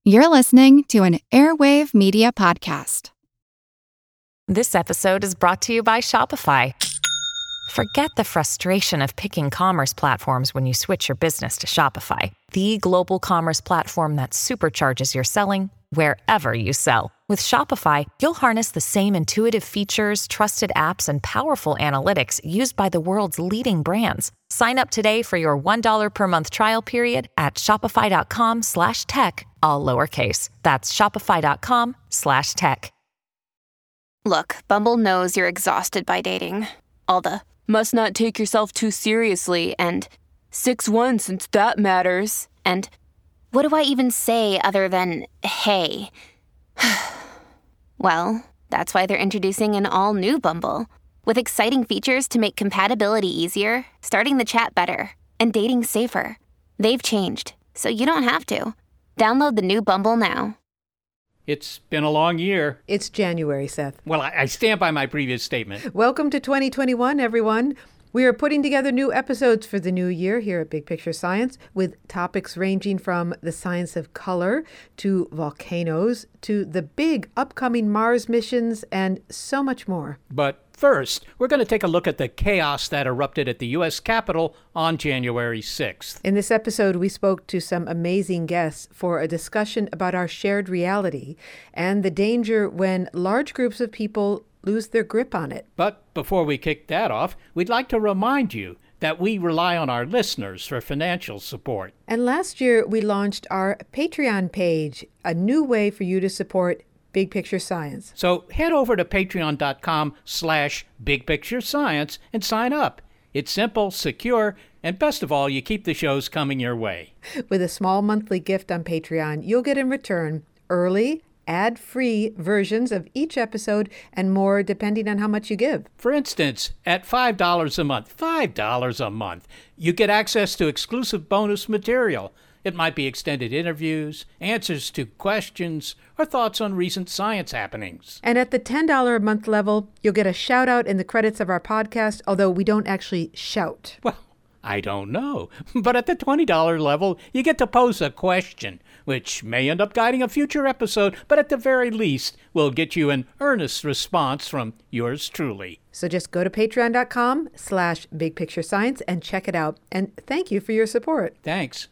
You're listening to an Airwave Media Podcast. This episode is brought to you by Shopify. Forget the frustration of picking commerce platforms when you switch your business to Shopify, the global commerce platform that supercharges your selling wherever you sell. With Shopify, you'll harness the same intuitive features, trusted apps, and powerful analytics used by the world's leading brands. Sign up today for your $1 per month trial period at shopify.com/tech, all lowercase. That's shopify.com/tech. Look, Bumble knows you're exhausted by dating. All the must not take yourself too seriously and 6'1" since that matters. And what do I even say other than hey? Well, that's why they're introducing an all-new Bumble with exciting features to make compatibility easier, starting the chat better, and dating safer. They've changed, so you don't have to. Download the new Bumble now. It's been a long year. It's January, Seth. Well, I stand by my previous statement. Welcome to 2021, everyone. We are putting together new episodes for the new year here at Big Picture Science with topics ranging from the science of color to volcanoes to the big upcoming Mars missions and so much more. But first, we're going to take a look at the chaos that erupted at the U.S. Capitol on January 6th. In this episode, we spoke to some amazing guests for a discussion about our shared reality and the danger when large groups of people lose their grip on it. But before we kick that off, we'd like to remind you that we rely on our listeners for financial support. And last year, we launched our Patreon page, a new way for you to support Big Picture Science. So head over to patreon.com/bigpicturescience and sign up. It's simple, secure, and best of all, you keep the shows coming your way. With a small monthly gift on Patreon, you'll get in return early, ad-free versions of each episode and more depending on how much you give. For instance, at $5 a month, you get access to exclusive bonus material. It might be extended interviews, answers to questions, or thoughts on recent science happenings. And at the $10 a month level, you'll get a shout out in the credits of our podcast, although we don't actually shout. Well, I don't know. But at the $20 level, you get to pose a question, which may end up guiding a future episode, but at the very least, will get you an earnest response from yours truly. So just go to patreon.com/bigpicturescience and check it out. And thank you for your support. Thanks.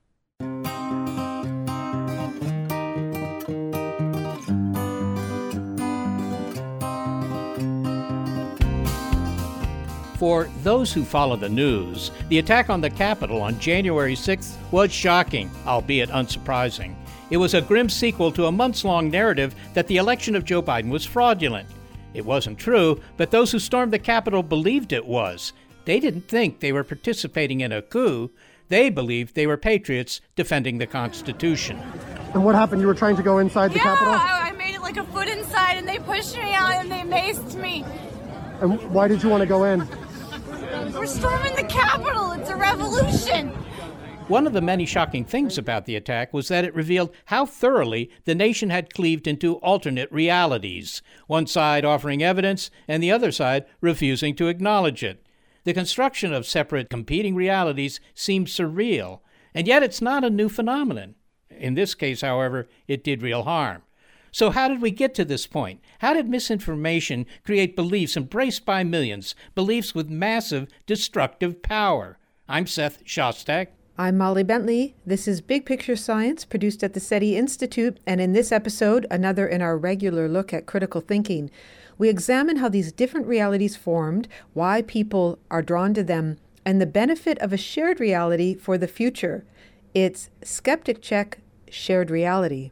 For those who follow the news, the attack on the Capitol on January 6th was shocking, albeit unsurprising. It was a grim sequel to a months-long narrative that the election of Joe Biden was fraudulent. It wasn't true, but those who stormed the Capitol believed it was. They didn't think they were participating in a coup. They believed they were patriots defending the Constitution. And what happened? You were trying to go inside the Capitol? Yeah, I made it like a foot inside, and they pushed me out, and they maced me. And why did you want to go in? We're storming the Capitol. It's a revolution. One of the many shocking things about the attack was that it revealed how thoroughly the nation had cleaved into alternate realities, one side offering evidence and the other side refusing to acknowledge it. The construction of separate competing realities seems surreal, and yet it's not a new phenomenon. In this case, however, it did real harm. So how did we get to this point? How did misinformation create beliefs embraced by millions, beliefs with massive destructive power? I'm Seth Shostak. I'm Molly Bentley. This is Big Picture Science, produced at the SETI Institute, and in this episode, another in our regular look at critical thinking. We examine how these different realities formed, why people are drawn to them, and the benefit of a shared reality for the future. It's Skeptic Check, Shared Reality.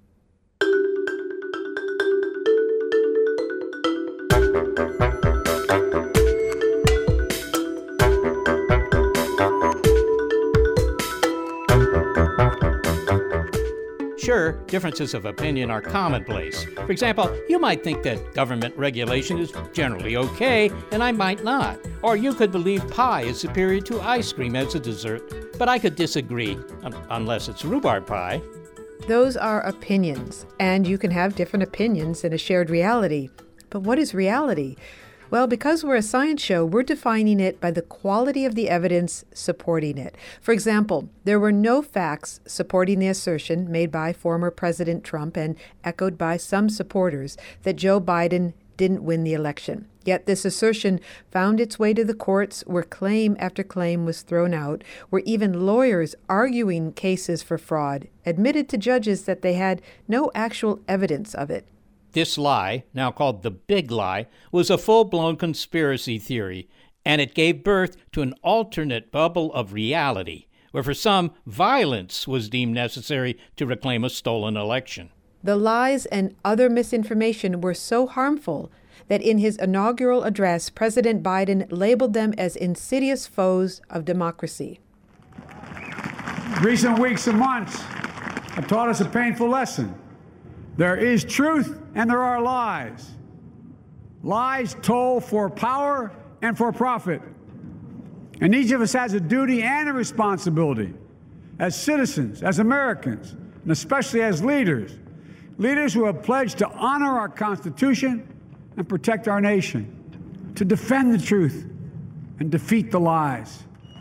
Sure, differences of opinion are commonplace. For example, you might think that government regulation is generally okay, and I might not. Or you could believe pie is superior to ice cream as a dessert, but I could disagree, unless it's rhubarb pie. Those are opinions, and you can have different opinions in a shared reality. But what is reality? Well, because we're a science show, we're defining it by the quality of the evidence supporting it. For example, there were no facts supporting the assertion made by former President Trump and echoed by some supporters that Joe Biden didn't win the election. Yet this assertion found its way to the courts where claim after claim was thrown out, where even lawyers arguing cases for fraud admitted to judges that they had no actual evidence of it. This lie, now called the Big Lie, was a full-blown conspiracy theory, and it gave birth to an alternate bubble of reality, where for some, violence was deemed necessary to reclaim a stolen election. The lies and other misinformation were so harmful that in his inaugural address, President Biden labeled them as insidious foes of democracy. Recent weeks and months have taught us a painful lesson. There is truth and there are lies. Lies told for power and for profit. And each of us has a duty and a responsibility as citizens, as Americans, and especially as leaders who have pledged to honor our Constitution and protect our nation, to defend the truth and defeat the lies.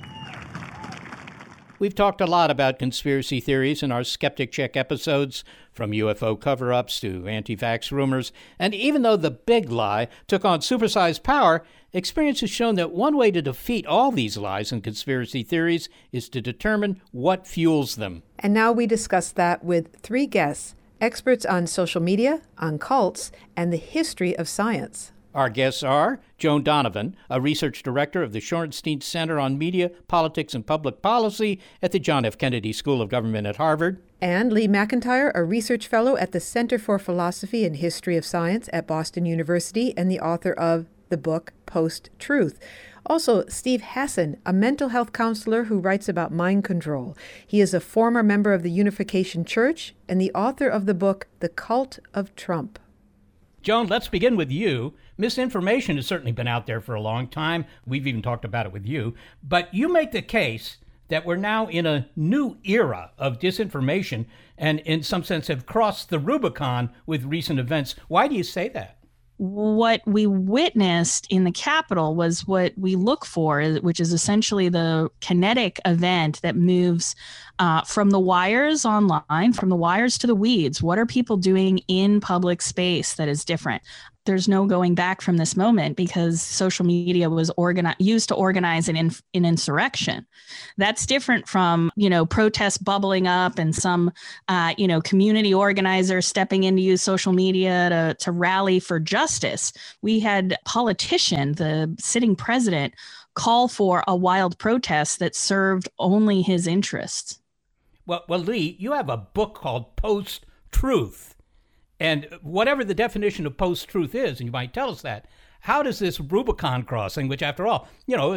We've talked a lot about conspiracy theories in our Skeptic Check episodes, from UFO cover-ups to anti-vax rumors, and even though the Big Lie took on supersized power, experience has shown that one way to defeat all these lies and conspiracy theories is to determine what fuels them. And now we discuss that with three guests, experts on social media, on cults, and the history of science. Our guests are Joan Donovan, a research director of the Shorenstein Center on Media, Politics, and Public Policy at the John F. Kennedy School of Government at Harvard. And Lee McIntyre, a research fellow at the Center for Philosophy and History of Science at Boston University and the author of the book Post-Truth. Also, Steve Hassan, a mental health counselor who writes about mind control. He is a former member of the Unification Church and the author of the book The Cult of Trump. Joan, let's begin with you. Misinformation has certainly been out there for a long time. We've even talked about it with you. But you make the case that we're now in a new era of disinformation and in some sense have crossed the Rubicon with recent events. Why do you say that? What we witnessed in the Capitol was what we look for, which is essentially the kinetic event that moves from the wires online, from the wires to the weeds. What are people doing in public space that is different? There's no going back from this moment because social media was used to organize an insurrection. That's different from, protests bubbling up and some, community organizer stepping in to use social media to rally for justice. We had politician, the sitting president, call for a wild protest that served only his interests. Well, Lee, you have a book called Post-Truth. And whatever the definition of post-truth is, and you might tell us that, how does this Rubicon crossing, which after all,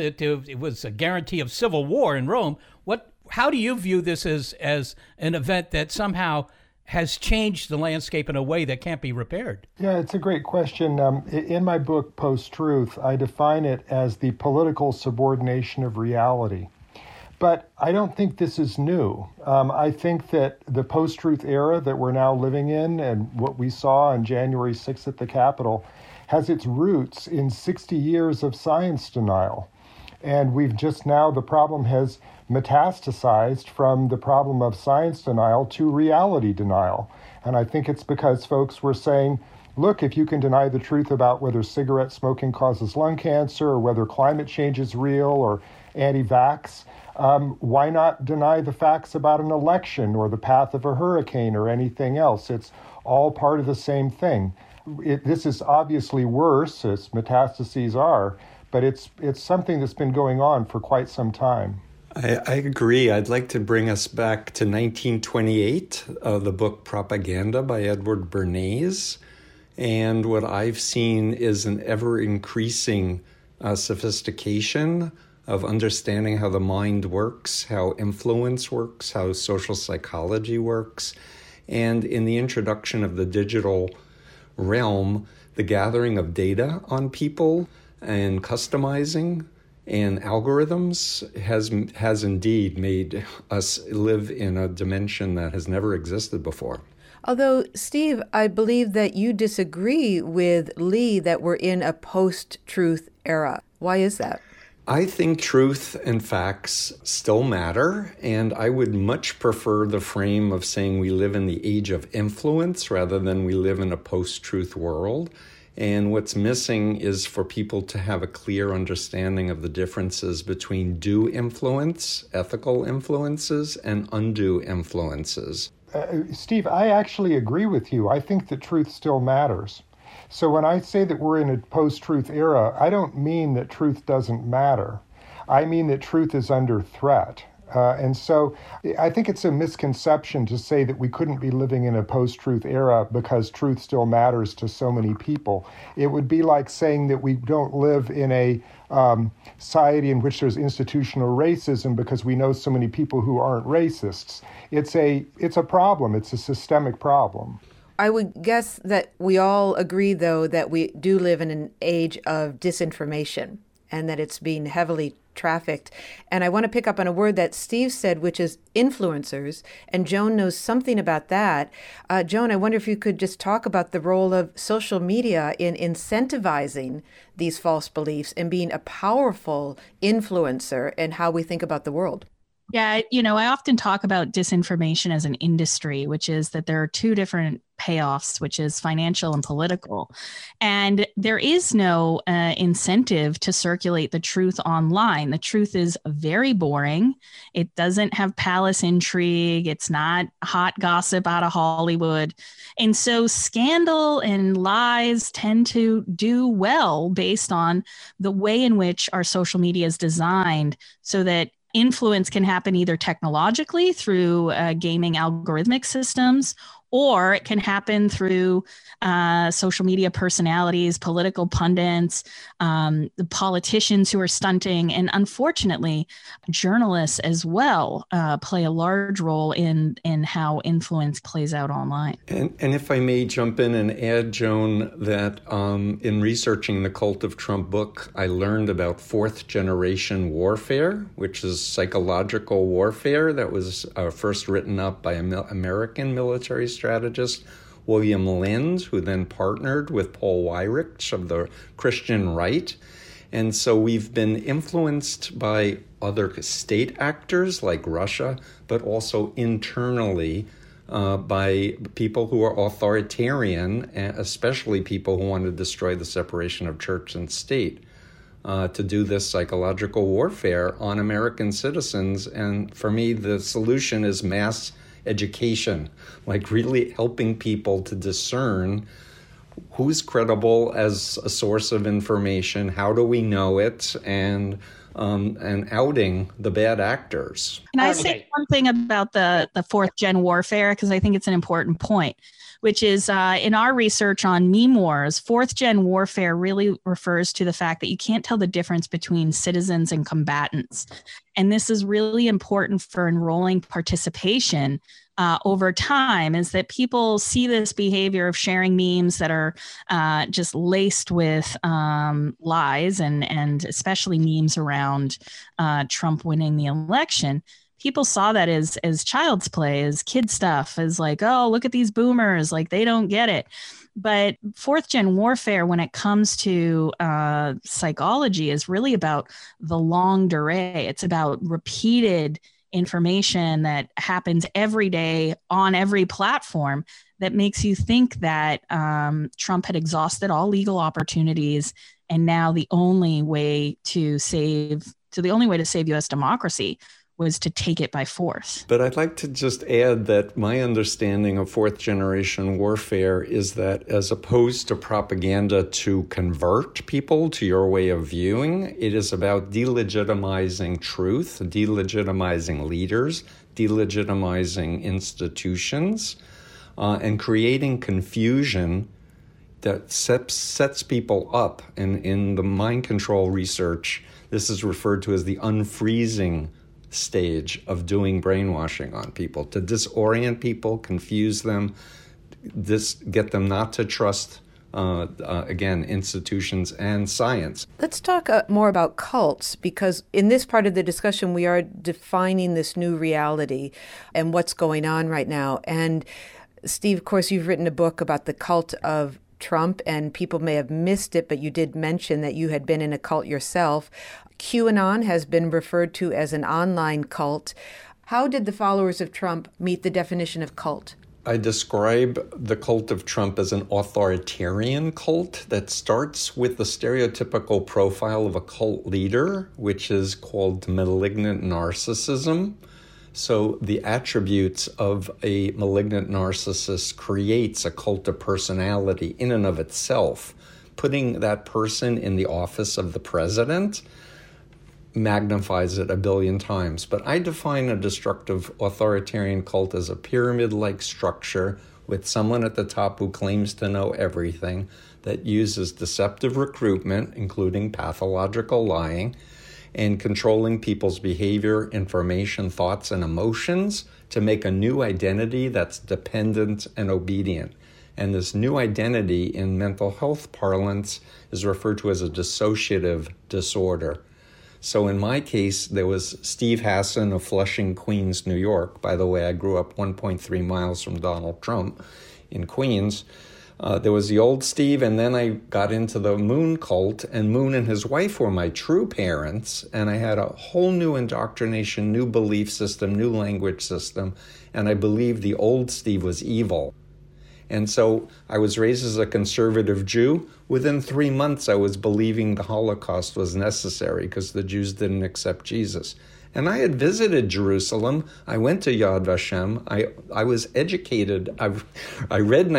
it was a guarantee of civil war in Rome, how do you view this as an event that somehow has changed the landscape in a way that can't be repaired? Yeah, it's a great question. In my book, Post-Truth, I define it as the political subordination of reality. But I don't think this is new. I think that the post-truth era that we're now living in and what we saw on January 6th at the Capitol has its roots in 60 years of science denial. And the problem has metastasized from the problem of science denial to reality denial. And I think it's because folks were saying, look, if you can deny the truth about whether cigarette smoking causes lung cancer or whether climate change is real or anti-vax, why not deny the facts about an election or the path of a hurricane or anything else? It's all part of the same thing. This is obviously worse, as metastases are, but it's something that's been going on for quite some time. I agree. I'd like to bring us back to 1928, the book Propaganda by Edward Bernays. And what I've seen is an ever-increasing sophistication of understanding how the mind works, how influence works, how social psychology works. And in the introduction of the digital realm, the gathering of data on people and customizing And algorithms has indeed made us live in a dimension that has never existed before. Although, Steve, I believe that you disagree with Lee that we're in a post-truth era. Why is that? I think truth and facts still matter, and I would much prefer the frame of saying we live in the age of influence rather than we live in a post-truth world. And what's missing is for people to have a clear understanding of the differences between due influence, ethical influences, and undue influences. Steve, I actually agree with you. I think that truth still matters. So when I say that we're in a post-truth era, I don't mean that truth doesn't matter. I mean that truth is under threat. And so I think it's a misconception to say that we couldn't be living in a post-truth era because truth still matters to so many people. It would be like saying that we don't live in a society in which there's institutional racism because we know so many people who aren't racists. It's a problem. It's a systemic problem. I would guess that we all agree, though, that we do live in an age of disinformation and that it's being heavily trafficked. And I want to pick up on a word that Steve said, which is influencers. And Joan knows something about that. Joan, I wonder if you could just talk about the role of social media in incentivizing these false beliefs and being a powerful influencer in how we think about the world. Yeah, I often talk about disinformation as an industry, which is that there are two different payoffs, which is financial and political. And there is no incentive to circulate the truth online. The truth is very boring. It doesn't have palace intrigue. It's not hot gossip out of Hollywood. And so scandal and lies tend to do well based on the way in which our social media is designed so that influence can happen either technologically through gaming algorithmic systems, or it can happen through social media personalities, political pundits, the politicians who are stunting, and unfortunately, journalists as well play a large role in how influence plays out online. And if I may jump in and add, Joan, that in researching the Cult of Trump book, I learned about fourth generation warfare, which is psychological warfare that was first written up by an American military strategist, William Lind, who then partnered with Paul Weyrich of the Christian right. And so we've been influenced by other state actors like Russia, but also internally by people who are authoritarian, especially people who want to destroy the separation of church and state, to do this psychological warfare on American citizens. And for me, the solution is mass education, like really helping people to discern who's credible as a source of information, how do we know it, and outing the bad actors. Can I say one thing about the fourth gen warfare? Because I think it's an important point, which is in our research on meme wars, fourth gen warfare really refers to the fact that you can't tell the difference between citizens and combatants. And this is really important for enrolling participation over time, is that people see this behavior of sharing memes that are just laced with lies and especially memes around Trump winning the election. People saw that as child's play, as kid stuff, as like, oh, look at these boomers, like they don't get it. But fourth gen warfare, when it comes to psychology, is really about the longue durée. It's about repeated information that happens every day on every platform that makes you think that Trump had exhausted all legal opportunities, and now the only way to save U.S. democracy was to take it by force. But I'd like to just add that my understanding of fourth generation warfare is that as opposed to propaganda to convert people to your way of viewing, it is about delegitimizing truth, delegitimizing leaders, delegitimizing institutions, and creating confusion that sets people up. And in the mind control research, this is referred to as the unfreezing stage of doing brainwashing on people, to disorient people, confuse them, get them not to trust again, institutions and science. Let's talk more about cults, because in this part of the discussion, we are defining this new reality and what's going on right now. And Steve, of course, you've written a book about the cult of Trump, and people may have missed it, but you did mention that you had been in a cult yourself. QAnon has been referred to as an online cult. How did the followers of Trump meet the definition of cult? I describe the cult of Trump as an authoritarian cult that starts with the stereotypical profile of a cult leader, which is called malignant narcissism. So the attributes of a malignant narcissist creates a cult of personality in and of itself. Putting that person in the office of the president magnifies it 1 billion times. But I define a destructive authoritarian cult as a pyramid-like structure with someone at the top who claims to know everything, that uses deceptive recruitment, including pathological lying, and controlling people's behavior, information, thoughts, and emotions to make a new identity that's dependent and obedient. And this new identity in mental health parlance is referred to as a dissociative disorder. So in my case, there was Steve Hassan of Flushing, Queens, New York. By the way, I grew up 1.3 miles from Donald Trump in Queens. There was the old Steve, and then I got into the Moon cult, and Moon and his wife were my true parents, and I had a whole new indoctrination, new belief system, new language system, and I believed the old Steve was evil. And so I was raised as a conservative Jew. Within 3 months, I was believing the Holocaust was necessary because the Jews didn't accept Jesus. And I had visited Jerusalem. I went to Yad Vashem. I was educated. I read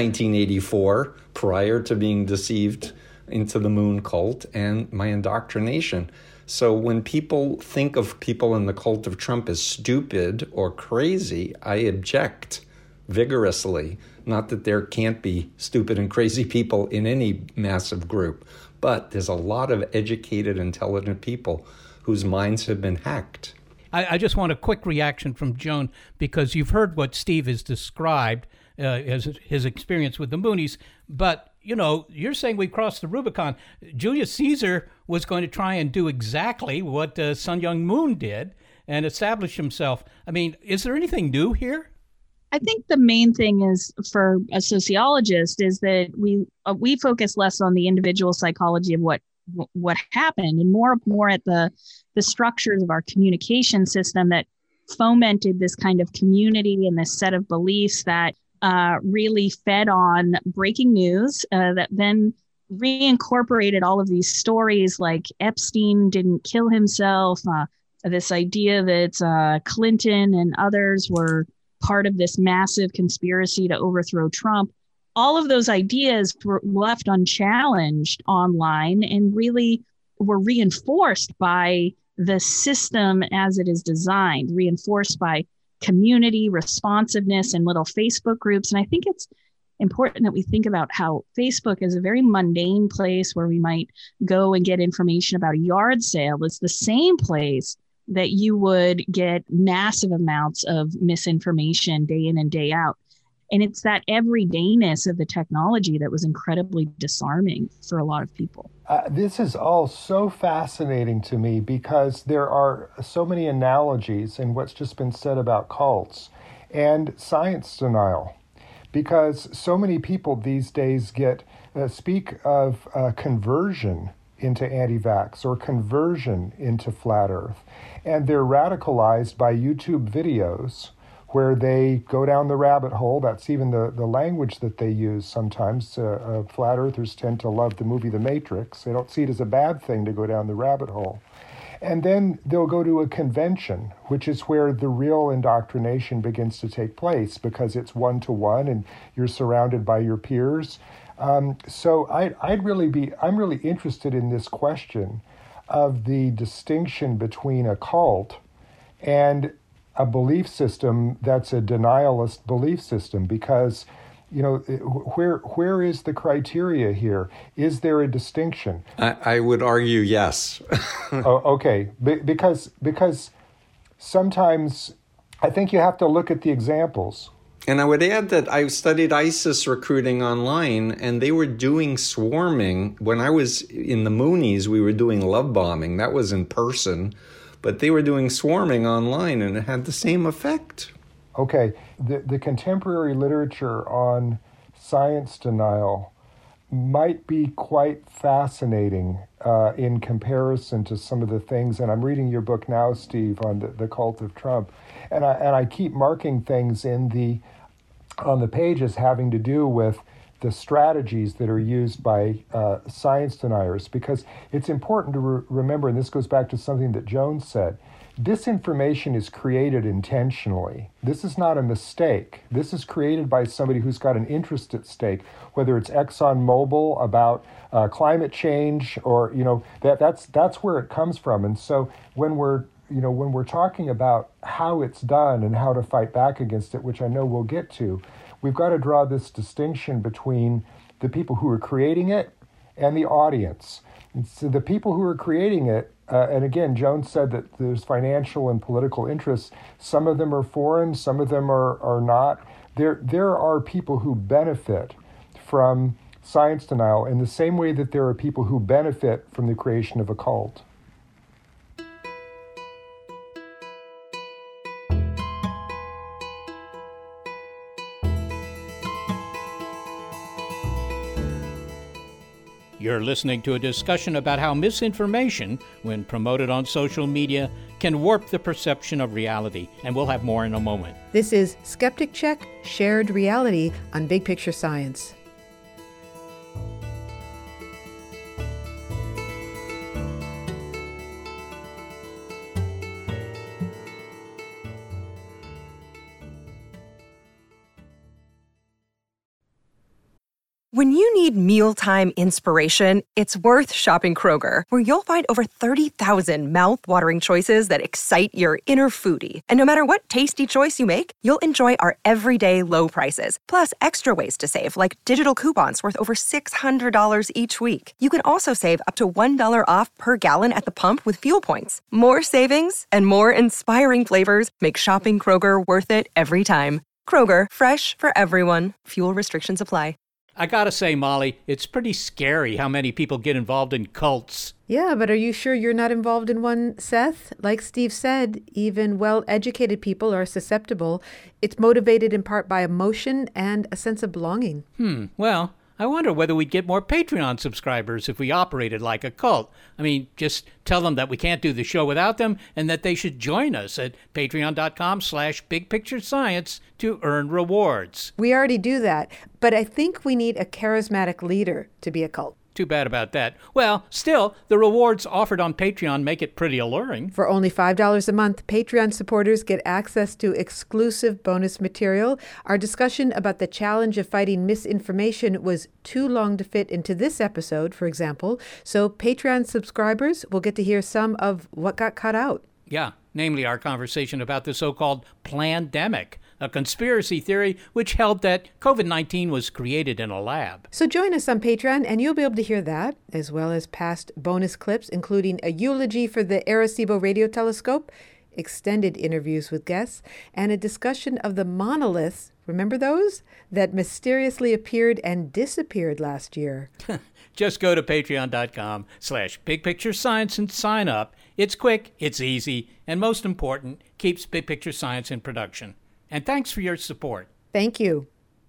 1984 prior to being deceived into the Moon cult and my indoctrination. So when people think of people in the cult of Trump as stupid or crazy, I object vigorously. Not that there can't be stupid and crazy people in any massive group, but there's a lot of educated, intelligent people whose minds have been hacked. I just want a quick reaction from Joan, because you've heard what Steve has described as his experience with the Moonies, but, you know, you're saying we crossed the Rubicon. Julius Caesar was going to try and do exactly what Sun Myung Moon did and establish himself. I mean, is there anything new here? I think the main thing is, for a sociologist, is that we focus less on the individual psychology of what happened, and more at the structures of our communication system that fomented this kind of community and this set of beliefs that really fed on breaking news that then reincorporated all of these stories like Epstein didn't kill himself, this idea that Clinton and others were part of this massive conspiracy to overthrow Trump. All of those ideas were left unchallenged online and really were reinforced by the system as it is designed, reinforced by community responsiveness and little Facebook groups. And I think it's important that we think about how Facebook is a very mundane place where we might go and get information about a yard sale. It's the same place that you would get massive amounts of misinformation day in and day out. And it's that everydayness of the technology that was incredibly disarming for a lot of people. This is all so fascinating to me because there are so many analogies in what's just been said about cults and science denial. Because so many people these days speak of conversion into anti-vax or conversion into flat earth. And they're radicalized by YouTube videos where they go down the rabbit hole. That's even the language that they use sometimes. Flat earthers tend to love the movie The Matrix. They don't see it as a bad thing to go down the rabbit hole. And then they'll go to a convention, which is where the real indoctrination begins to take place because it's one-to-one and you're surrounded by your peers. So I'm really interested in this question of the distinction between a cult and a belief system that's a denialist belief system, because, you know, where is the criteria here? Is there a distinction? I would argue yes. Okay, because sometimes I think you have to look at the examples. And I would add that I studied ISIS recruiting online, and they were doing swarming. When I was in the Moonies, we were doing love bombing. That was in person. But they were doing swarming online, and it had the same effect. Okay, the contemporary literature on science denial might be quite fascinating in comparison to some of the things, and I'm reading your book now, Steve, on the cult of Trump, and I keep marking things on the pages having to do with the strategies that are used by science deniers, because it's important to remember, and this goes back to something that Joan said, disinformation is created intentionally. This is not a mistake. This is created by somebody who's got an interest at stake, whether it's ExxonMobil about climate change, or that's where it comes from. And so when we're talking about how it's done and how to fight back against it, which I know we'll get to, we've got to draw this distinction between the people who are creating it and the audience. And so the people who are creating it, and again, Joan said that there's financial and political interests. Some of them are foreign, some of them are not. There are people who benefit from science denial in the same way that there are people who benefit from the creation of a cult. You're listening to a discussion about how misinformation, when promoted on social media, can warp the perception of reality, and we'll have more in a moment. This is Skeptic Check, Shared Reality on Big Picture Science. When you need mealtime inspiration, it's worth shopping Kroger, where you'll find over 30,000 mouth-watering choices that excite your inner foodie. And no matter what tasty choice you make, you'll enjoy our everyday low prices, plus extra ways to save, like digital coupons worth over $600 each week. You can also save up to $1 off per gallon at the pump with fuel points. More savings and more inspiring flavors make shopping Kroger worth it every time. Kroger, fresh for everyone. Fuel restrictions apply. I gotta say, Molly, it's pretty scary how many people get involved in cults. Yeah, but are you sure you're not involved in one, Seth? Like Steve said, even well-educated people are susceptible. It's motivated in part by emotion and a sense of belonging. Well, I wonder whether we'd get more Patreon subscribers if we operated like a cult. I mean, just tell them that we can't do the show without them and that they should join us at patreon.com/bigpicturescience to earn rewards. We already do that, but I think we need a charismatic leader to be a cult. Too bad about that. Well, still, the rewards offered on Patreon make it pretty alluring. For only $5 a month, Patreon supporters get access to exclusive bonus material. Our discussion about the challenge of fighting misinformation was too long to fit into this episode, for example, so Patreon subscribers will get to hear some of what got cut out. Yeah, namely our conversation about the so-called plandemic, a conspiracy theory which held that COVID-19 was created in a lab. So join us on Patreon and you'll be able to hear that, as well as past bonus clips, including a eulogy for the Arecibo Radio Telescope, extended interviews with guests, and a discussion of the monoliths, remember those? That mysteriously appeared and disappeared last year. Just go to patreon.com/bigpicturescience and sign up. It's quick, it's easy, and most important, keeps Big Picture Science in production. And thanks for your support. Thank you.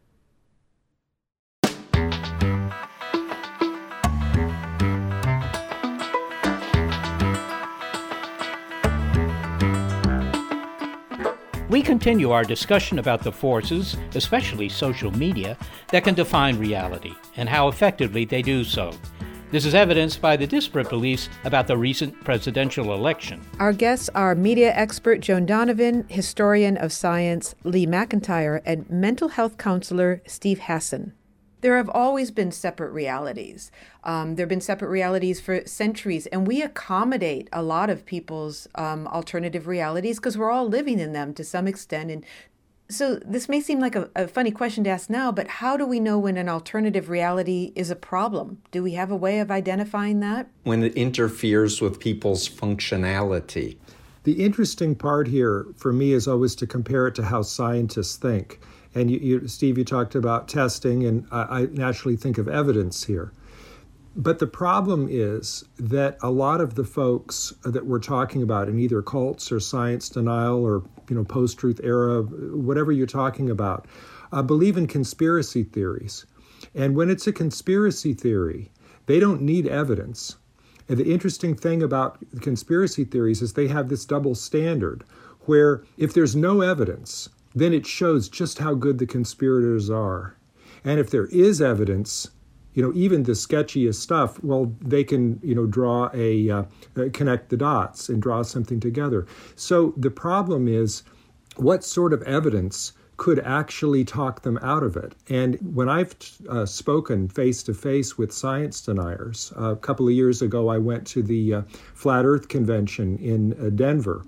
We continue our discussion about the forces, especially social media, that can define reality and how effectively they do so. This is evidenced by the disparate beliefs about the recent presidential election. Our guests are media expert Joan Donovan, historian of science Lee McIntyre, and mental health counselor Steve Hassan. There have always been separate realities. There have been separate realities for centuries, and we accommodate a lot of people's alternative realities because we're all living in them to some extent. And so this may seem like a funny question to ask now, but how do we know when an alternative reality is a problem? Do we have a way of identifying that? When it interferes with people's functionality. The interesting part here for me is always to compare it to how scientists think. And Steve, you talked about testing, and I naturally think of evidence here. But the problem is that a lot of the folks that we're talking about in either cults or science denial or post-truth era, whatever you're talking about, believe in conspiracy theories. And when it's a conspiracy theory, they don't need evidence. And the interesting thing about conspiracy theories is they have this double standard where if there's no evidence, then it shows just how good the conspirators are. And if there is evidence, even the sketchiest stuff, well, they can, connect the dots and draw something together. So the problem is, what sort of evidence could actually talk them out of it? And when I've spoken face-to-face with science deniers, a couple of years ago, I went to the Flat Earth Convention in Denver.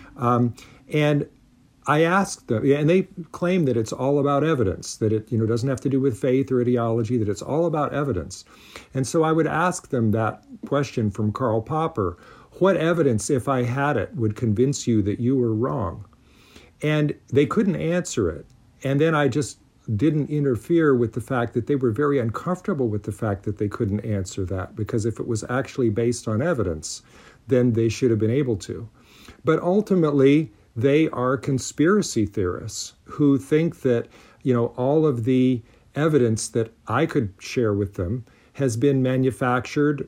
And I asked them, and they claim that it's all about evidence, that it doesn't have to do with faith or ideology, that it's all about evidence. And so I would ask them that question from Karl Popper: what evidence, if I had it, would convince you that you were wrong? And they couldn't answer it. And then I just didn't interfere with the fact that they were very uncomfortable with the fact that they couldn't answer that, because if it was actually based on evidence, then they should have been able to. But ultimately, they are conspiracy theorists who think that, all of the evidence that I could share with them has been manufactured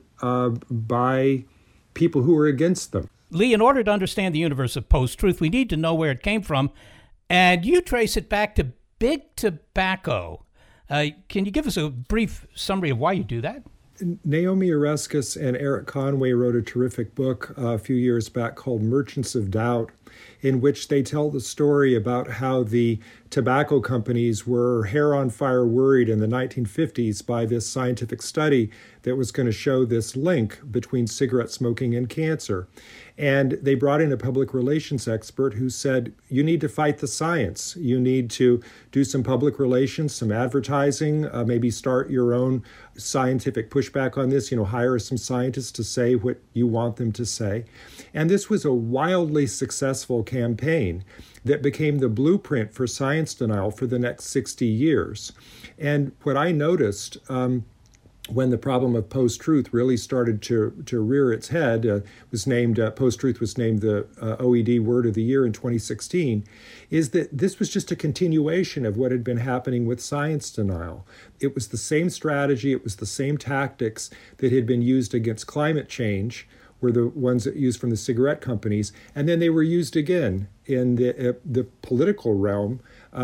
by people who are against them. Lee, in order to understand the universe of post-truth, we need to know where it came from. And you trace it back to big tobacco. Can you give us a brief summary of why you do that? Naomi Oreskes and Eric Conway wrote a terrific book a few years back called Merchants of Doubt, in which they tell the story about how the tobacco companies were hair on fire worried in the 1950s by this scientific study that was going to show this link between cigarette smoking and cancer. And they brought in a public relations expert who said, you need to fight the science. You need to do some public relations, some advertising, maybe start your own scientific pushback on this, hire some scientists to say what you want them to say. And this was a wildly successful campaign that became the blueprint for science denial for the next 60 years. And what I noticed when the problem of post-truth really started to rear its head, post-truth was named the OED Word of the Year in 2016, is that this was just a continuation of what had been happening with science denial. It was the same strategy, it was the same tactics that had been used against climate change, were the ones that used from the cigarette companies, and then they were used again in the political realm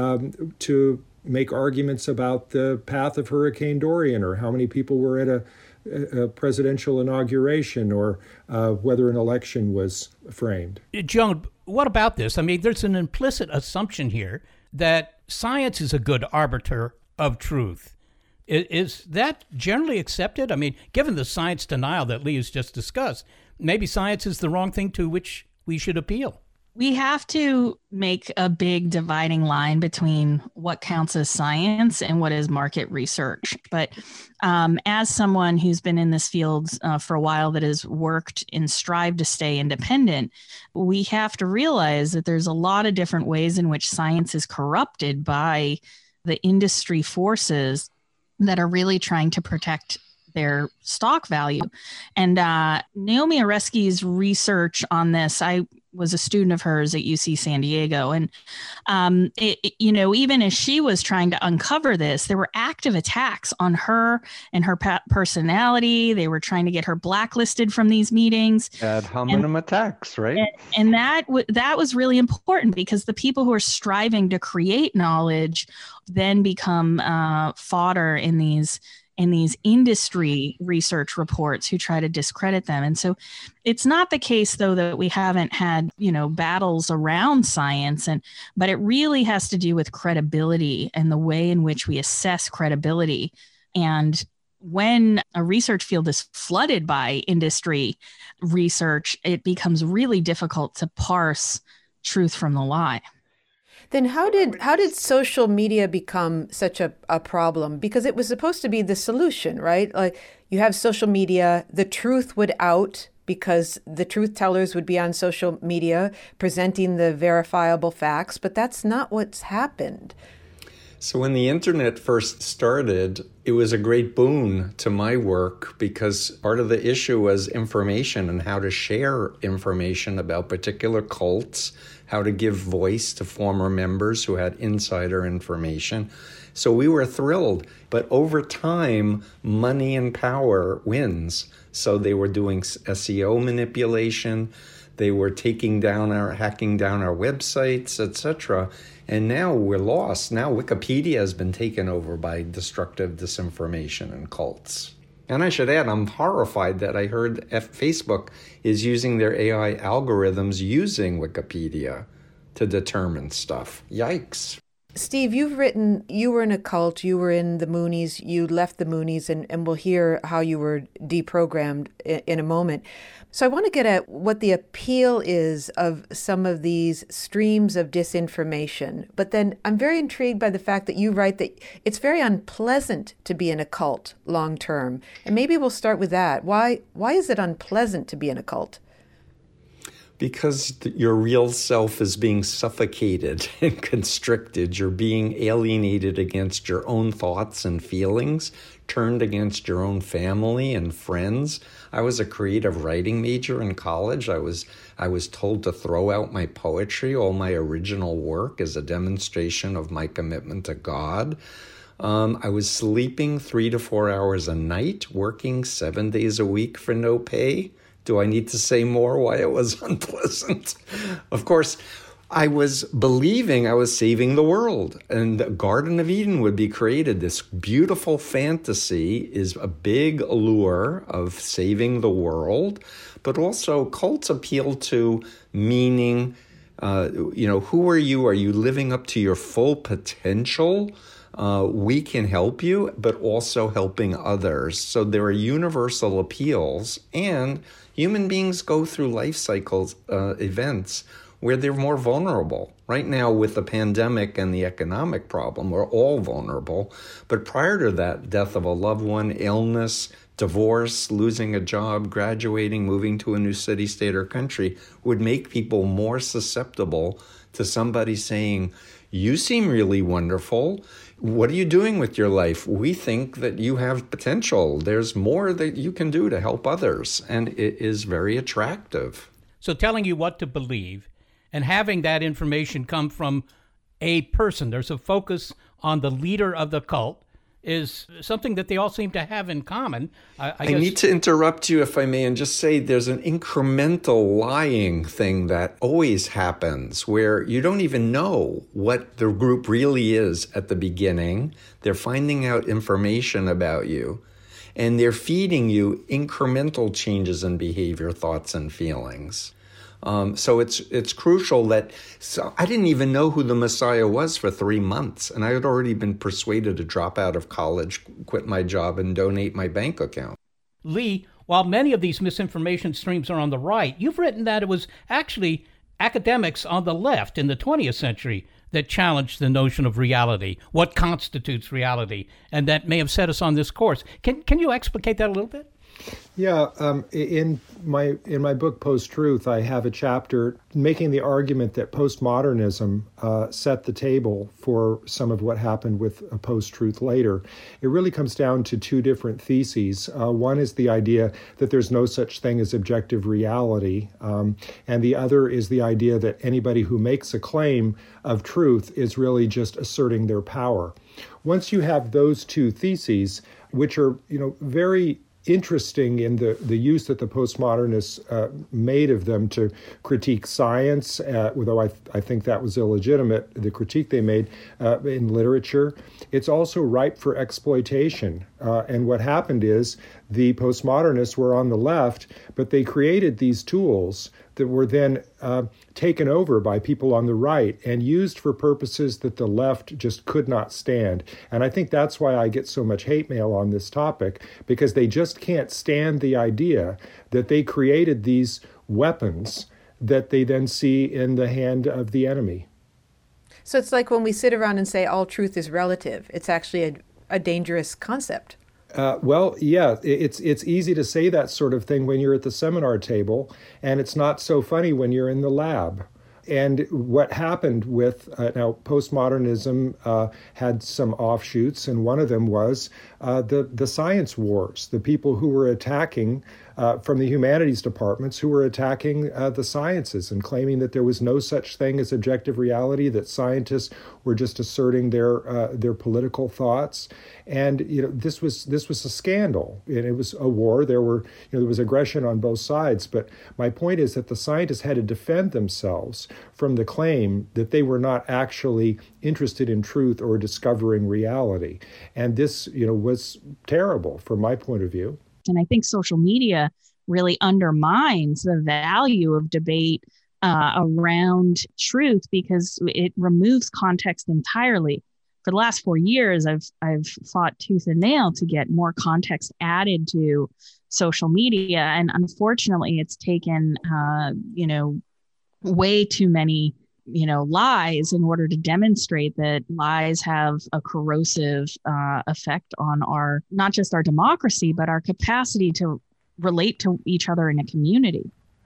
to make arguments about the path of Hurricane Dorian, or how many people were at a presidential inauguration, or whether an election was framed. Joan, what about this? I mean, there's an implicit assumption here that science is a good arbiter of truth. Is that generally accepted? I mean, given the science denial that Lee has just discussed, maybe science is the wrong thing to which we should appeal. We have to make a big dividing line between what counts as science and what is market research. But as someone who's been in this field for a while, that has worked and strived to stay independent, we have to realize that there's a lot of different ways in which science is corrupted by the industry forces that are really trying to protect their stock value. And Naomi Oreskes' research on this, I was a student of hers at UC San Diego. And, even as she was trying to uncover this, there were active attacks on her and her personality. They were trying to get her blacklisted from these meetings. Ad hominem attacks, right? And that was really important, because the people who are striving to create knowledge then become fodder in these industry research reports who try to discredit them. And so it's not the case, though, that we haven't had, battles around science, but it really has to do with credibility and the way in which we assess credibility. And when a research field is flooded by industry research, it becomes really difficult to parse truth from the lie. Then how did social media become such a problem? Because it was supposed to be the solution, right? Like, you have social media, the truth would out because the truth tellers would be on social media presenting the verifiable facts, but that's not what's happened. So when the internet first started, it was a great boon to my work because part of the issue was information and how to share information about particular cults, how to give voice to former members who had insider information. So we were thrilled. But over time, money and power wins. So they were doing SEO manipulation. They were hacking down our websites, etc. And now we're lost. Now Wikipedia has been taken over by destructive disinformation and cults. And I should add, I'm horrified that I heard Facebook is using their AI algorithms using Wikipedia to determine stuff. Yikes. Steve, you've written, you were in a cult, you were in the Moonies, you left the Moonies, and we'll hear how you were deprogrammed in a moment. So I want to get at what the appeal is of some of these streams of disinformation. But then I'm very intrigued by the fact that you write that it's very unpleasant to be in a cult long term. And maybe we'll start with that. Why is it unpleasant to be in a cult? Because your real self is being suffocated and constricted. You're being alienated against your own thoughts and feelings, turned against your own family and friends. I was a creative writing major in college. I was told to throw out my poetry, all my original work, as a demonstration of my commitment to God. I was sleeping 3 to 4 hours a night, working 7 days a week for no pay. Do I need to say more why it was unpleasant? Of course, I was believing I was saving the world and the Garden of Eden would be created. This beautiful fantasy is a big allure of saving the world, but also cults appeal to meaning. Who are you? Are you living up to your full potential? We can help you, but also helping others. So there are universal appeals, and human beings go through life cycles, events where they're more vulnerable. Right now, with the pandemic and the economic problem, we're all vulnerable. But prior to that, death of a loved one, illness, divorce, losing a job, graduating, moving to a new city, state, or country would make people more susceptible to somebody saying, "You seem really wonderful. What are you doing with your life? We think that you have potential. There's more that you can do to help others." And it is very attractive. So telling you what to believe and having that information come from a person, there's a focus on the leader of the cult, is something that they all seem to have in common. I need to interrupt you, if I may, and just say there's an incremental lying thing that always happens where you don't even know what the group really is at the beginning. They're finding out information about you, and they're feeding you incremental changes in behavior, thoughts, and feelings. So it's crucial that, so I didn't even know who the Messiah was for 3 months, and I had already been persuaded to drop out of college, quit my job, and donate my bank account. Lee, while many of these misinformation streams are on the right, you've written that it was actually academics on the left in the 20th century that challenged the notion of reality, what constitutes reality, and that may have set us on this course. Can you explicate that a little bit? Yeah, in my book Post-Truth, I have a chapter making the argument that postmodernism set the table for some of what happened with post-truth later. It really comes down to two different theses. One is the idea that there's no such thing as objective reality, and the other is the idea that anybody who makes a claim of truth is really just asserting their power. Once you have those two theses, which are very interesting in the use that the postmodernists made of them to critique science, although I think that was illegitimate, the critique they made in literature. It's also ripe for exploitation. And what happened is the postmodernists were on the left, but they created these tools that were then taken over by people on the right and used for purposes that the left just could not stand. And I think that's why I get so much hate mail on this topic, because they just can't stand the idea that they created these weapons that they then see in the hand of the enemy. So it's like when we sit around and say all truth is relative, it's actually a dangerous concept. Well, yeah, it's easy to say that sort of thing when you're at the seminar table, and it's not so funny when you're in the lab. And what happened with, now postmodernism had some offshoots, and one of them was the science wars, the people who were attacking from the humanities departments who were attacking the sciences and claiming that there was no such thing as objective reality, that scientists were just asserting their political thoughts. And this was a scandal, and it was a war. There was aggression on both sides. But my point is that the scientists had to defend themselves from the claim that they were not actually interested in truth or discovering reality. And this, was terrible from my point of view. And I think social media really undermines the value of debate around truth because it removes context entirely. For the last 4 years, I've fought tooth and nail to get more context added to social media. And unfortunately, it's taken, way too many lies in order to demonstrate that lies have a corrosive effect on not just our democracy, but our capacity to relate to each other in a community.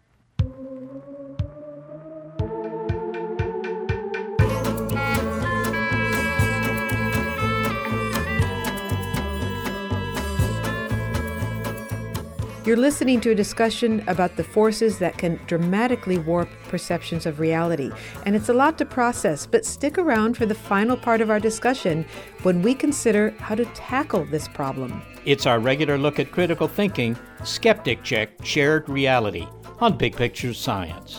You're listening to a discussion about the forces that can dramatically warp perceptions of reality. And it's a lot to process, but stick around for the final part of our discussion when we consider how to tackle this problem. It's our regular look at critical thinking, Skeptic Check, Shared Reality on Big Picture Science.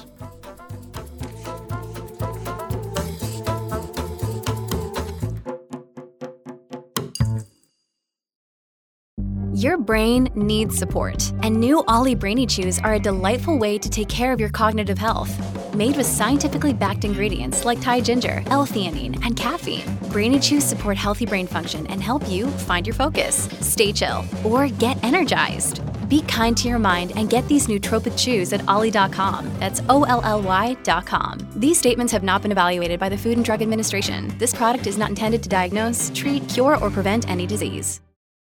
Your brain needs support, and new Ollie Brainy Chews are a delightful way to take care of your cognitive health. Made with scientifically backed ingredients like Thai ginger, L-theanine, and caffeine, Brainy Chews support healthy brain function and help you find your focus, stay chill, or get energized. Be kind to your mind and get these nootropic chews at ollie.com. That's OLLY.com. These statements have not been evaluated by the Food and Drug Administration. This product is not intended to diagnose, treat, cure, or prevent any disease.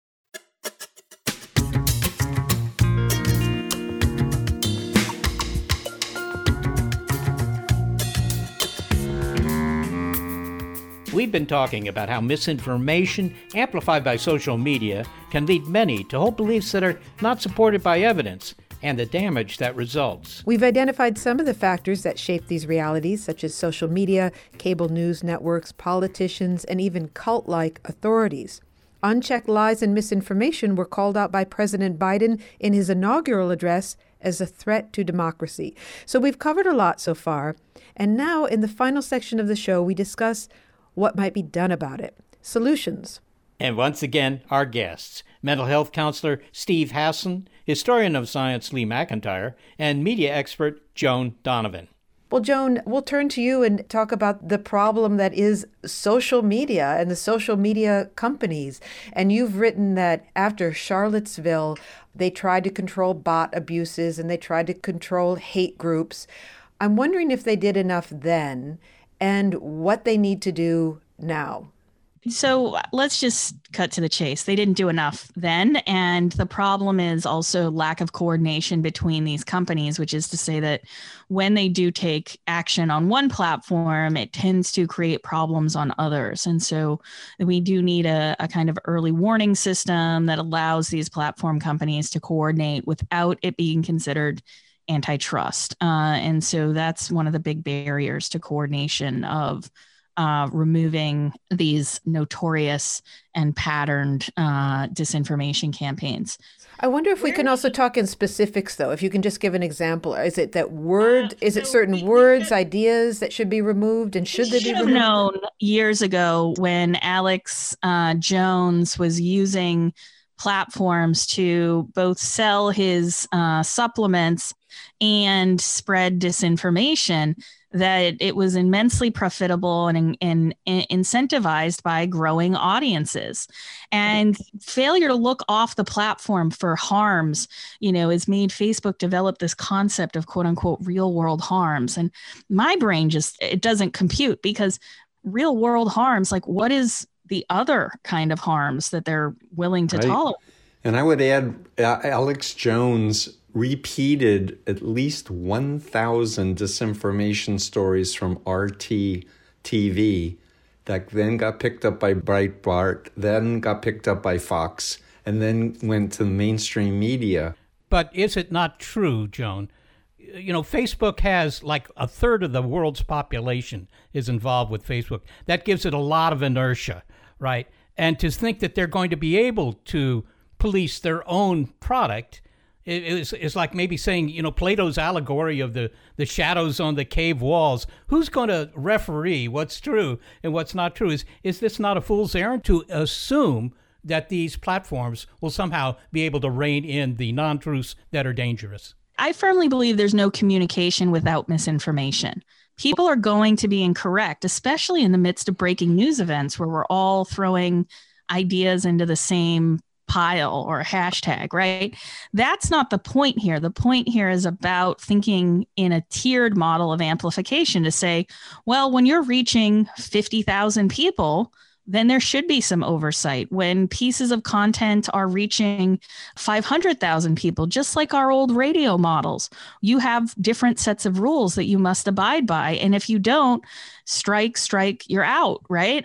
We've been talking about how misinformation amplified by social media can lead many to hold beliefs that are not supported by evidence and the damage that results. We've identified some of the factors that shape these realities, such as social media, cable news networks, politicians, and even cult-like authorities. Unchecked lies and misinformation were called out by President Biden in his inaugural address as a threat to democracy. So we've covered a lot so far, and now in the final section of the show, we discuss what might be done about it. Solutions. And once again, our guests, mental health counselor Steve Hassan, historian of science Lee McIntyre, and media expert Joan Donovan. Well, Joan, we'll turn to you and talk about the problem that is social media and the social media companies. And you've written that after Charlottesville, they tried to control bot abuses and they tried to control hate groups. I'm wondering if they did enough then and what they need to do now. So let's just cut to the chase. They didn't do enough then. And the problem is also lack of coordination between these companies, which is to say that when they do take action on one platform, it tends to create problems on others. And so we do need a kind of early warning system that allows these platform companies to coordinate without it being considered antitrust. And so that's one of the big barriers to coordination of removing these notorious and patterned disinformation campaigns. I wonder if we can also talk in specifics, though, if you can just give an example. Is it certain words, ideas that should be removed, and should they be removed? Should have known years ago when Alex Jones was using platforms to both sell his supplements and spread disinformation, that it was immensely profitable and incentivized by growing audiences. And failure to look off the platform for harms, has made Facebook develop this concept of quote unquote real world harms. And my brain it doesn't compute, because real world harms, like what is the other kind of harms that they're willing to tolerate? And I would add, Alex Jones repeated at least 1,000 disinformation stories from RT TV that then got picked up by Breitbart, then got picked up by Fox, and then went to the mainstream media. But is it not true, Joan? You know, Facebook has like a third of the world's population is involved with Facebook. That gives it a lot of inertia, right? And to think that they're going to be able to police their own product is like maybe saying, you know, Plato's allegory of the shadows on the cave walls. Who's going to referee what's true and what's not true? Is this not a fool's errand to assume that these platforms will somehow be able to rein in the non-truths that are dangerous? I firmly believe there's no communication without misinformation. People are going to be incorrect, especially in the midst of breaking news events where we're all throwing ideas into the same pile or hashtag, right? That's not the point here. The point here is about thinking in a tiered model of amplification to say, well, when you're reaching 50,000 people, then there should be some oversight. When pieces of content are reaching 500,000 people, just like our old radio models, you have different sets of rules that you must abide by. And if you don't, strike, you're out, right?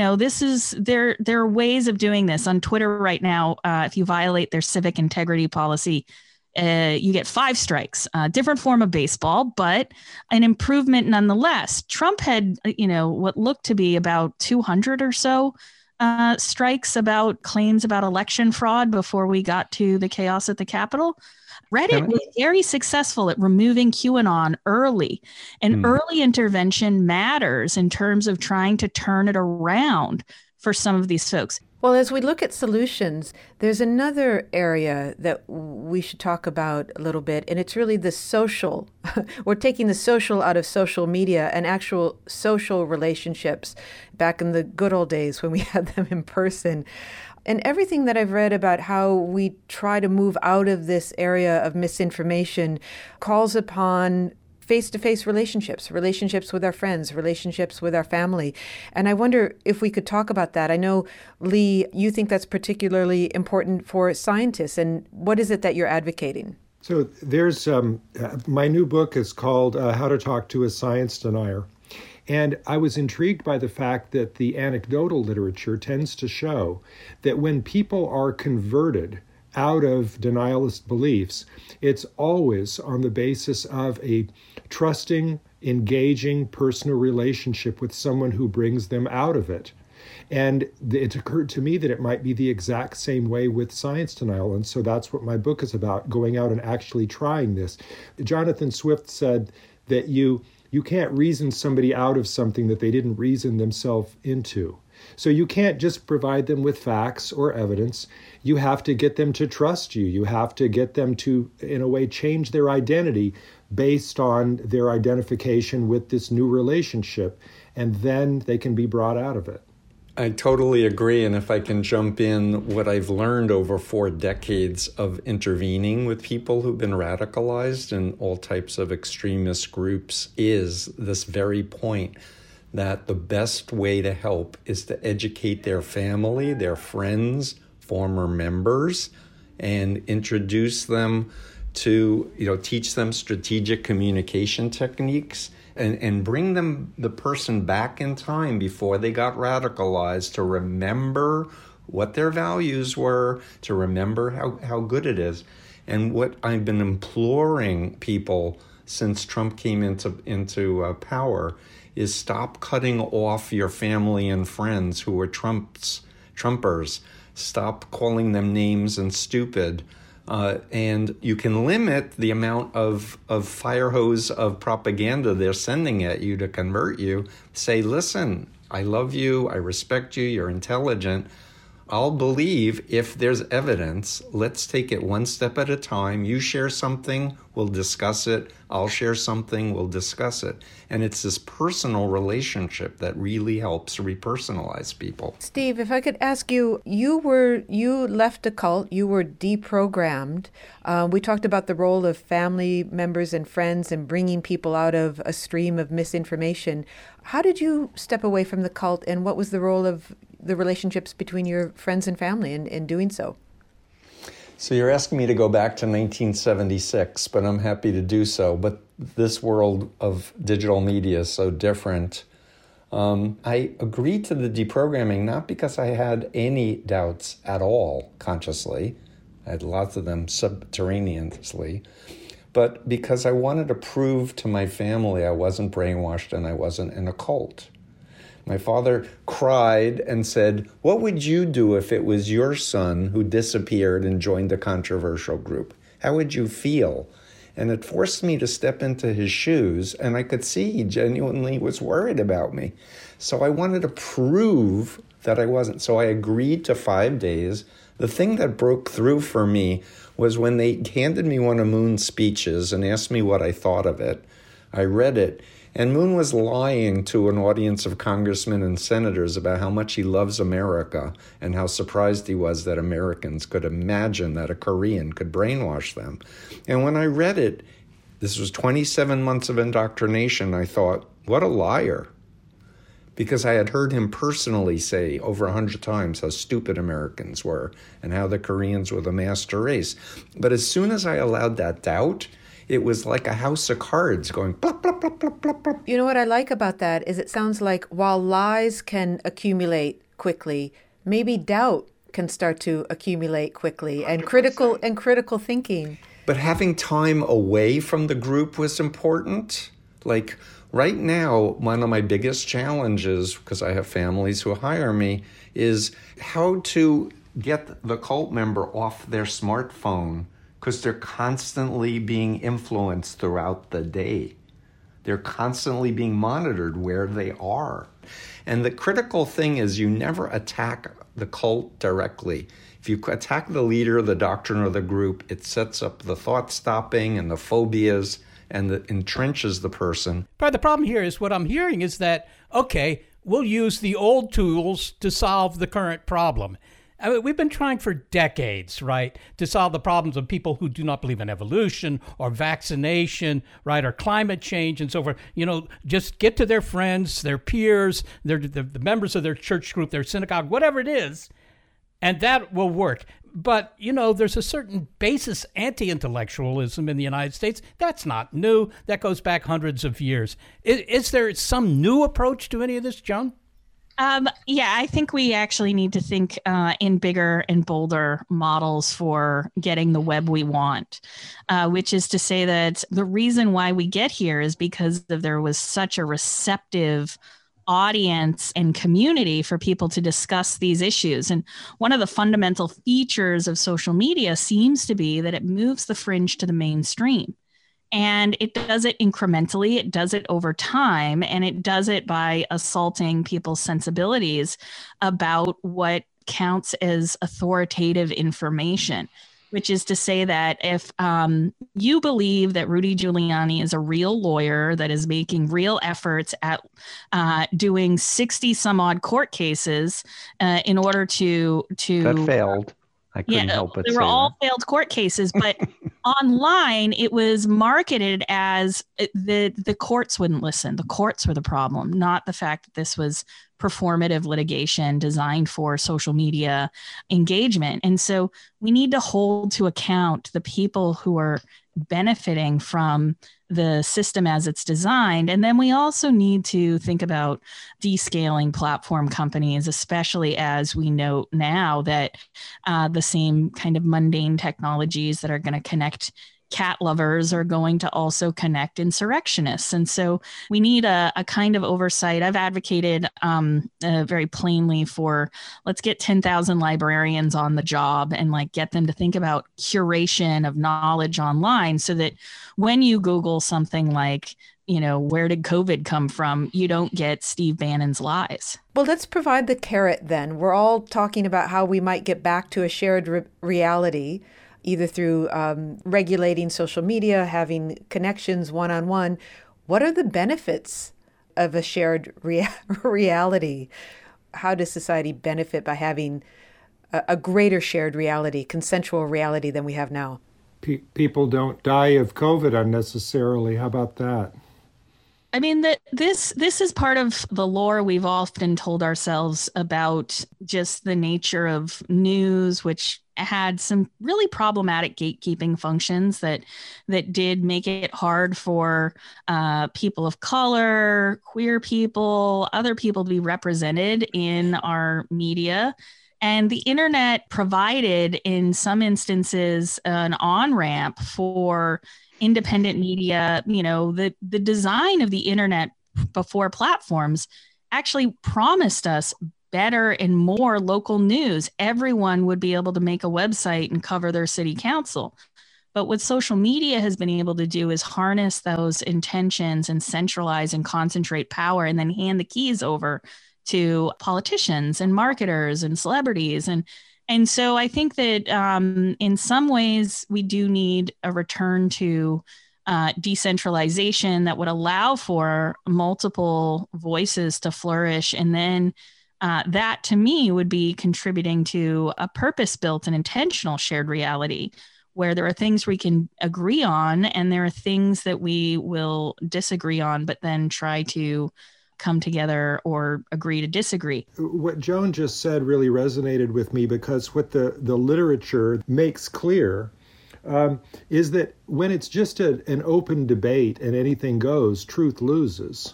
There are ways of doing this. On Twitter right now, if you violate their civic integrity policy, you get 5 strikes, different form of baseball, but an improvement nonetheless. Trump had, what looked to be about 200 or so strikes about claims about election fraud before we got to the chaos at the Capitol. Reddit was very successful at removing QAnon early, and early intervention matters in terms of trying to turn it around for some of these folks. Well, as we look at solutions, there's another area that we should talk about a little bit, and it's really the social. We're taking the social out of social media and actual social relationships back in the good old days when we had them in person. And everything that I've read about how we try to move out of this area of misinformation calls upon face-to-face relationships with our friends, relationships with our family. And I wonder if we could talk about that. I know, Lee, you think that's particularly important for scientists. And what is it that you're advocating? So there's my new book is called How to Talk to a Science Denier. And I was intrigued by the fact that the anecdotal literature tends to show that when people are converted out of denialist beliefs, it's always on the basis of a trusting, engaging personal relationship with someone who brings them out of it. And it occurred to me that it might be the exact same way with science denial. And so that's what my book is about, going out and actually trying this. Jonathan Swift said that you can't reason somebody out of something that they didn't reason themselves into. So you can't just provide them with facts or evidence. You have to get them to trust you. You have to get them to, in a way, change their identity based on their identification with this new relationship, and then they can be brought out of it. I totally agree. And if I can jump in, what I've learned over 4 decades of intervening with people who've been radicalized in all types of extremist groups is this very point that the best way to help is to educate their family, their friends, former members, and introduce them to, teach them strategic communication techniques and bring them the person back in time before they got radicalized to remember what their values were, to remember how good it is. And what I've been imploring people since Trump came into power is stop cutting off your family and friends who are Trumpers. Stop calling them names and stupid. And you can limit the amount of fire hose of propaganda they're sending at you to convert you. Say, listen, I love you, I respect you, you're intelligent. I'll believe if there's evidence. Let's take it one step at a time. You share something, we'll discuss it. I'll share something, we'll discuss it. And it's this personal relationship that really helps repersonalize people. Steve, if I could ask you, you left a cult, you were deprogrammed. We talked about the role of family members and friends and bringing people out of a stream of misinformation. How did you step away from the cult, and what was the role of the relationships between your friends and family in doing so? So you're asking me to go back to 1976, but I'm happy to do so. But this world of digital media is so different. I agreed to the deprogramming not because I had any doubts at all consciously. I had lots of them subterraneously. But because I wanted to prove to my family I wasn't brainwashed and I wasn't in a cult. My father cried and said, "What would you do if it was your son who disappeared and joined a controversial group? How would you feel?" And it forced me to step into his shoes, and I could see he genuinely was worried about me. So I wanted to prove that I wasn't. So I agreed to 5 days. The thing that broke through for me was when they handed me one of Moon's speeches and asked me what I thought of it. I read it, and Moon was lying to an audience of congressmen and senators about how much he loves America and how surprised he was that Americans could imagine that a Korean could brainwash them. And when I read it, this was 27 months of indoctrination, I thought, what a liar. Because I had heard him personally say over 100 times how stupid Americans were and how the Koreans were the master race. But as soon as I allowed that doubt, it was like a house of cards going plop, plop, plop, plop, plop, plop. You know what I like about that is it sounds like while lies can accumulate quickly, maybe doubt can start to accumulate quickly, and 100%. critical thinking. But having time away from the group was important. Like right now, one of my biggest challenges, because I have families who hire me, is how to get the cult member off their smartphone, because they're constantly being influenced throughout the day. They're constantly being monitored where they are. And the critical thing is you never attack the cult directly. If you attack the leader, the doctrine, or the group, it sets up the thought stopping and the phobias and entrenches the person. But the problem here is what I'm hearing is that, okay, we'll use the old tools to solve the current problem. I mean, we've been trying for decades, right, to solve the problems of people who do not believe in evolution or vaccination, right, or climate change and so forth. You know, just get to their friends, their peers, the members of their church group, their synagogue, whatever it is, and that will work. But, you know, there's a certain basis anti-intellectualism in the United States. That's not new. That goes back hundreds of years. Is there some new approach to any of this, Joan? Yeah, I think we actually need to think in bigger and bolder models for getting the web we want, which is to say that the reason why we get here is because there was such a receptive audience and community for people to discuss these issues. And one of the fundamental features of social media seems to be that it moves the fringe to the mainstream. And it does it incrementally, it does it over time, and it does it by assaulting people's sensibilities about what counts as authoritative information, which is to say that if you believe that Rudy Giuliani is a real lawyer that is making real efforts at doing 60 some odd court cases in order to that failed. I couldn't help but say they were all failed court cases, but online it was marketed as the courts wouldn't listen. The courts were the problem, not the fact that this was performative litigation designed for social media engagement. And so we need to hold to account the people who are benefiting from the system as it's designed. And then we also need to think about descaling platform companies, especially as we note now that the same kind of mundane technologies that are going to connect cat lovers are going to also connect insurrectionists. And so we need a kind of oversight. I've advocated very plainly for let's get 10,000 librarians on the job and like get them to think about curation of knowledge online so that when you Google something like, you know, where did COVID come from? You don't get Steve Bannon's lies. Well, let's provide the carrot then. We're all talking about how we might get back to a shared reality, either through regulating social media, having connections one-on-one. What are the benefits of a shared reality? How does society benefit by having a greater shared reality, consensual reality than we have now? People don't die of COVID unnecessarily. How about that? I mean, this is part of the lore we've often told ourselves about just the nature of news, which had some really problematic gatekeeping functions that did make it hard for people of color, queer people, other people to be represented in our media. And the internet provided, in some instances, an on-ramp for independent media. You know, the design of the internet before platforms actually promised us better and more local news. Everyone would be able to make a website and cover their city council. But what social media has been able to do is harness those intentions and centralize and concentrate power, and then hand the keys over to politicians and marketers and celebrities. And so I think that in some ways we do need a return to decentralization that would allow for multiple voices to flourish. And then that, to me, would be contributing to a purpose-built and intentional shared reality, where there are things we can agree on and there are things that we will disagree on, but then try to come together or agree to disagree. What Joan just said really resonated with me, because what the literature makes clear is that when it's just an open debate and anything goes, truth loses.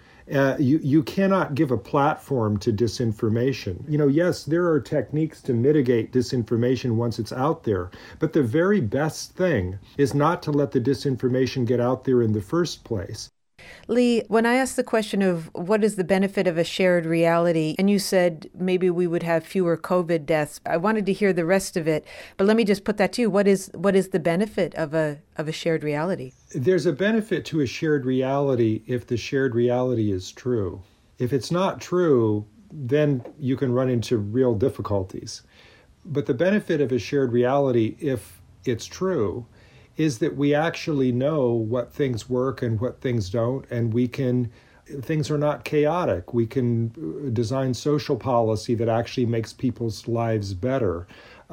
You cannot give a platform to disinformation. You know, yes, there are techniques to mitigate disinformation once it's out there, but the very best thing is not to let the disinformation get out there in the first place. Lee, when I asked the question of what is the benefit of a shared reality, and you said maybe we would have fewer COVID deaths, I wanted to hear the rest of it. But let me just put that to you. What is the benefit of a shared reality? There's a benefit to a shared reality if the shared reality is true. If it's not true, then you can run into real difficulties. But the benefit of a shared reality, if it's true, is that we actually know what things work and what things don't, and things are not chaotic. We can design social policy that actually makes people's lives better.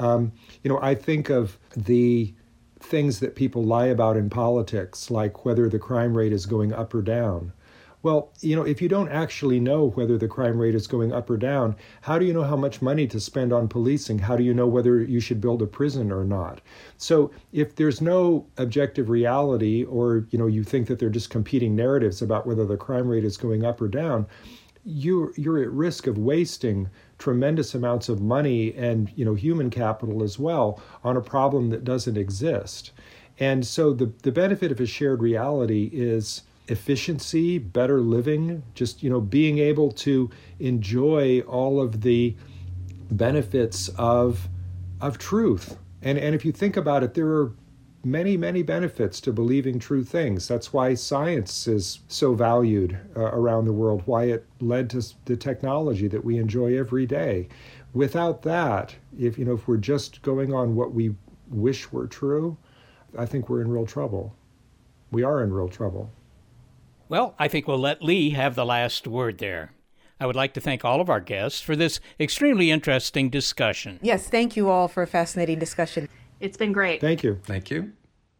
I think of the things that people lie about in politics, like whether the crime rate is going up or down. Well, if you don't actually know whether the crime rate is going up or down, how do you know how much money to spend on policing? How do you know whether you should build a prison or not? So if there's no objective reality, or, you think that they're just competing narratives about whether the crime rate is going up or down, you're at risk of wasting tremendous amounts of money and, human capital as well on a problem that doesn't exist. And so the benefit of a shared reality is efficiency, better living, just, being able to enjoy all of the benefits of truth. And if you think about it, there are many, many benefits to believing true things. That's why science is so valued around the world, why it led to the technology that we enjoy every day. Without that, if we're just going on what we wish were true, I think we're in real trouble. We are in real trouble. Well, I think we'll let Lee have the last word there. I would like to thank all of our guests for this extremely interesting discussion. Yes, thank you all for a fascinating discussion. It's been great. Thank you. Thank you.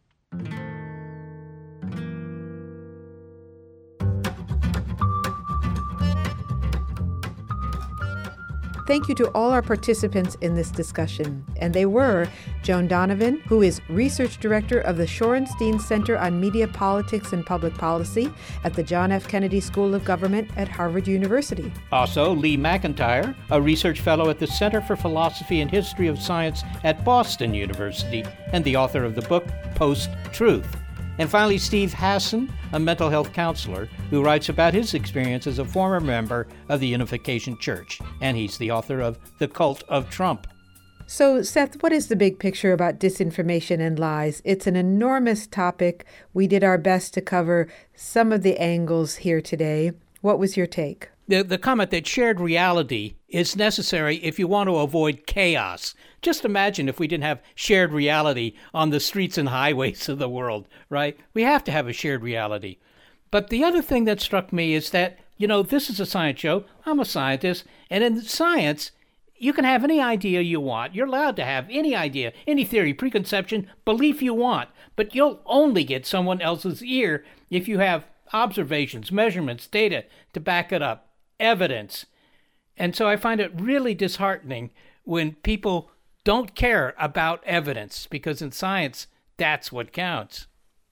Thank you to all our participants in this discussion. And they were Joan Donovan, who is Research Director of the Shorenstein Center on Media Politics and Public Policy at the John F. Kennedy School of Government at Harvard University. Also, Lee McIntyre, a Research Fellow at the Center for Philosophy and History of Science at Boston University and the author of the book Post-Truth. And finally, Steve Hassan, a mental health counselor who writes about his experience as a former member of the Unification Church. And he's the author of The Cult of Trump. So, Seth, what is the big picture about disinformation and lies? It's an enormous topic. We did our best to cover some of the angles here today. What was your take? The comment that shared reality is necessary if you want to avoid chaos. Just imagine if we didn't have shared reality on the streets and highways of the world, right? We have to have a shared reality. But the other thing that struck me is that, this is a science show. I'm a scientist. And in science, you can have any idea you want. You're allowed to have any idea, any theory, preconception, belief you want. But you'll only get someone else's ear if you have observations, measurements, data to back it up, evidence. And so I find it really disheartening when people don't care about evidence, because in science, that's what counts.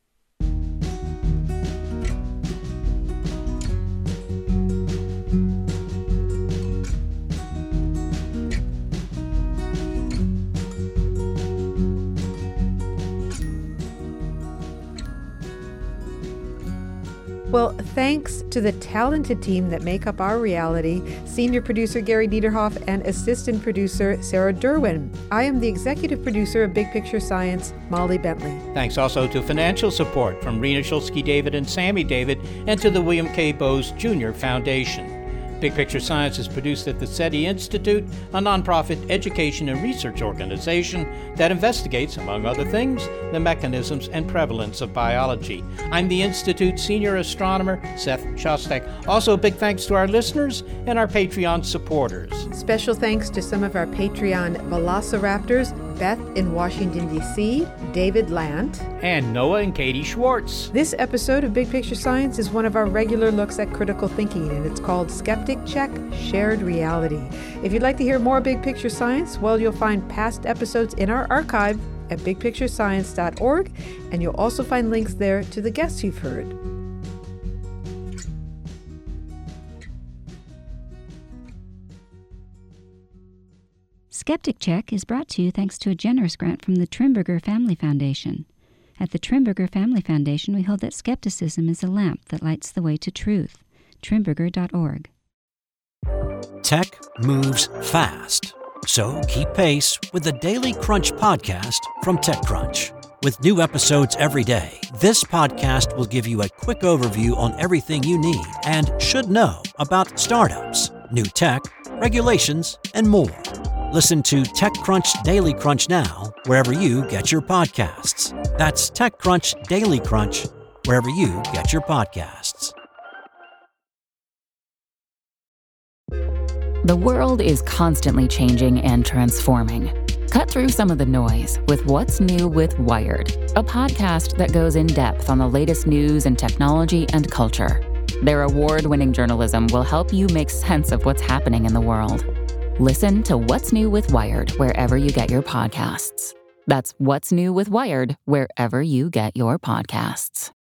Well, thanks to the talented team that make up our reality, senior producer Gary Niederhoff and assistant producer Sarah Derwin. I am the executive producer of Big Picture Science, Molly Bentley. Thanks also to financial support from Rena Shulsky David and Sammy David, and to the William K. Bowes Jr. Foundation. Big Picture Science is produced at the SETI Institute, a nonprofit education and research organization that investigates, among other things, the mechanisms and prevalence of biology. I'm the Institute's senior astronomer, Seth Shostak. Also, big thanks to our listeners and our Patreon supporters. Special thanks to some of our Patreon Velociraptors, Beth in Washington, D.C., David Lant, and Noah and Katie Schwartz. This episode of Big Picture Science is one of our regular looks at critical thinking, and it's called Skeptic Check, Shared Reality. If you'd like to hear more Big Picture Science, well, you'll find past episodes in our archive at bigpicturescience.org, and you'll also find links there to the guests you've heard. Skeptic Check is brought to you thanks to a generous grant from the Trimberger Family Foundation. At the Trimberger Family Foundation, we hold that skepticism is a lamp that lights the way to truth. Trimberger.org. Tech moves fast, so keep pace with the Daily Crunch podcast from TechCrunch. With new episodes every day, this podcast will give you a quick overview on everything you need and should know about startups, new tech, regulations, and more. Listen to TechCrunch Daily Crunch now, wherever you get your podcasts. That's TechCrunch Daily Crunch, wherever you get your podcasts. The world is constantly changing and transforming. Cut through some of the noise with What's New with Wired, a podcast that goes in depth on the latest news and technology and culture. Their award-winning journalism will help you make sense of what's happening in the world. Listen to What's New with Wired wherever you get your podcasts. That's What's New with Wired wherever you get your podcasts.